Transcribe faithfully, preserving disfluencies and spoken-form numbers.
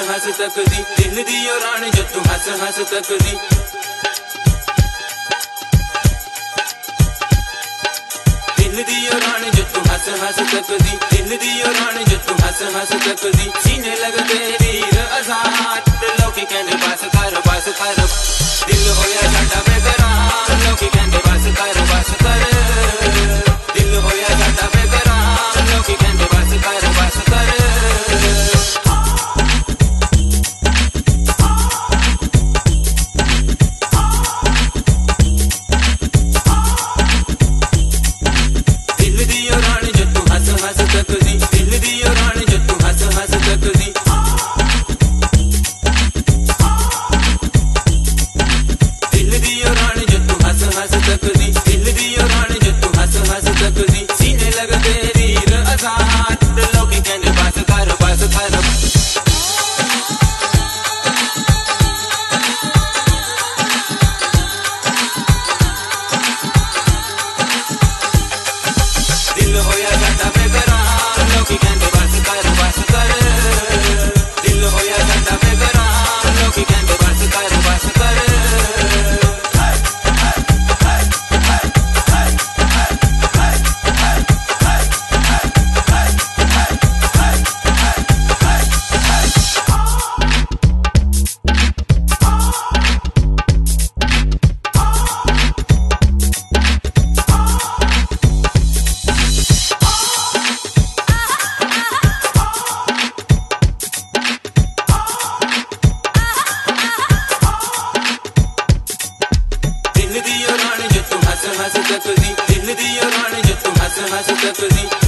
हंस तकदी, दिल दी ओ रानी जो तू हंस हंस तकदी। दिल दी ओ रानी जो तू हंस हंस तकदी, दिल दी ओ रानी जो तू हंस हंस तकदी। सीने लगदे तीर आजाद, लोकी कहंदे बस कर बस कर, दिल होया साडा बेकरार, लोकी कहंदे बस कर बस कर, दिल होया साडा बेकरार, लोकी कहंदे बस कर बस कर। दिल दी ओ रानी जो तू हंस हंस तकदी, दिल दी ओ रानी जो तू हंस हंस तकदी। दिल दी ओ रानी जो तू हंस हंस तकदी, दिल दी ओ रानी जो तू हंस हंस तकदी। सीने लगदे तीर आजाद, लोकी कहंदे बस कर बस कर। दिल होया साडा बेकरार, लोकी कहंदे बस कर बस कर, दिल होया साडा बेकरार, लोकी कहंदे बस कर बस कर। दिल दी ओ रानी जो तू हंस हंस तकदी, दिल दी ओ रानी जो तू हंस हंस तकदी।